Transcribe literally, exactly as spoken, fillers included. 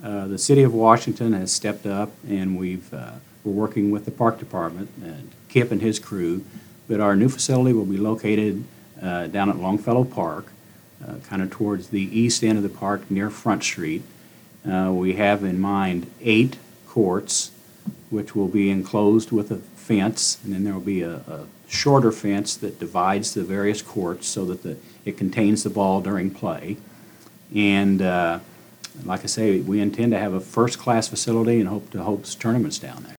Uh, the City of Washington has stepped up, and we've, uh, we're working with the Park Department and Kip and his crew. But our new facility will be located uh, down at Longfellow Park, uh, kind of towards the east end of the park near Front Street. Uh, we have in mind eight courts, which will be enclosed with a fence, and then there will be a, a shorter fence that divides the various courts so that the, it contains the ball during play. And uh, like I say, we intend to have a first-class facility and hope to host tournaments down there.